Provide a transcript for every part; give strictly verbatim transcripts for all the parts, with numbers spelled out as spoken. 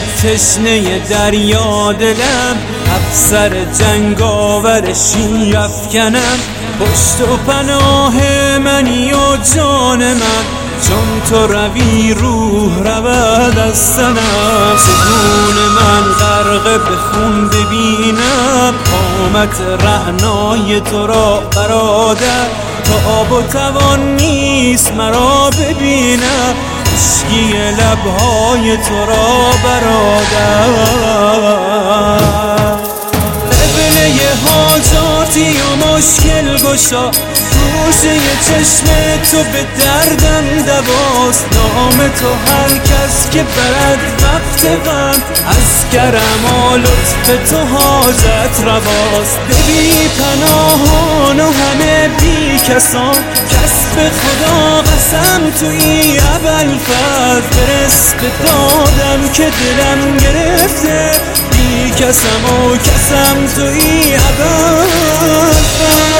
شب تشنه دریا دلم، افسر جنگاور شیر افکنم. پشت و پناه منی و جان من، چون تو روی روح رود از تنم. چگونه من غرق به خون ببینم قامت رعنای تو را برادر. تاب و توان نیست مرا ببینم اشکی لبهای تو را برادر. قبله حاجاتی و مشکل گشا، گوشه چشم تو به دردم دواست. نام تو هر کس که برد وقت غم، از کرم و لطف تو حاجت رواست. به بی پناهان و همه بی کسان، کسب خدا قسم توی ابوالفضل. برس به دادم که دلم گرفته، بی کسم و کسم توی ابوالفضل.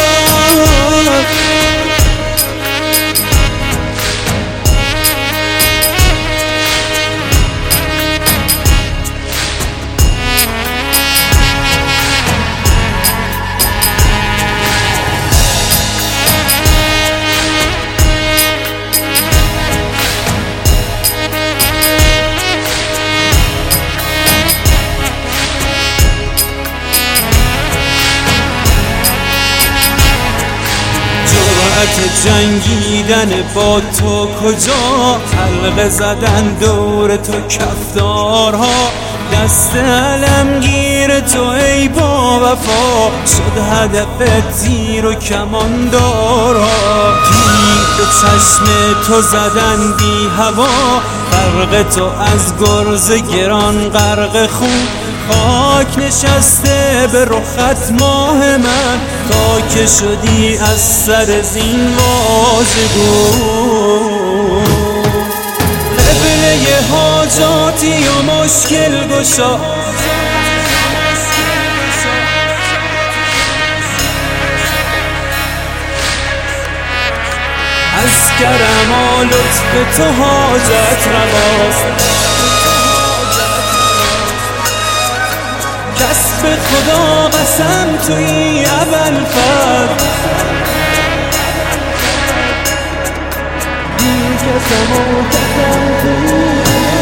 جنگیدن با تو کجا، حلقه زدن دور تو کفتارها. دست علمگیر تو ای با وفا، شد هدف تیر و کماندارها. تیر به چشم تو زدن بی هوا، فرق تو از گرز گران غرق خون. خاک نشسته به رخت ماه من، تا که شدی از سر زین واژگون. قبله حاجاتی و مشکل گشا، از کرم و لطف تو حاجت رواست. کسب خدا قسم توی ابوالفضل، بی کسم و کسم توی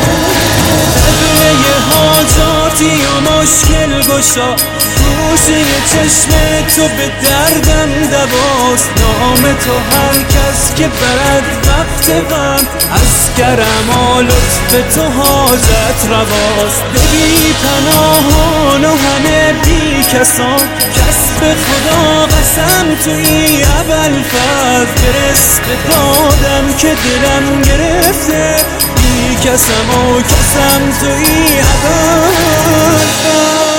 قبله حاجاتی و مشکل گشا، گوشه چشم تو به دردم دواست. نام تو هر کس که برد وقت غم، از کرم و لطف تو حاجت رواست. به بی پناهان و همه بی کسان، کسب خدا قسم توی ابوالفضل. برس به دادم که دلم گرفته، بی کسم و کسم توی ابوالفضل.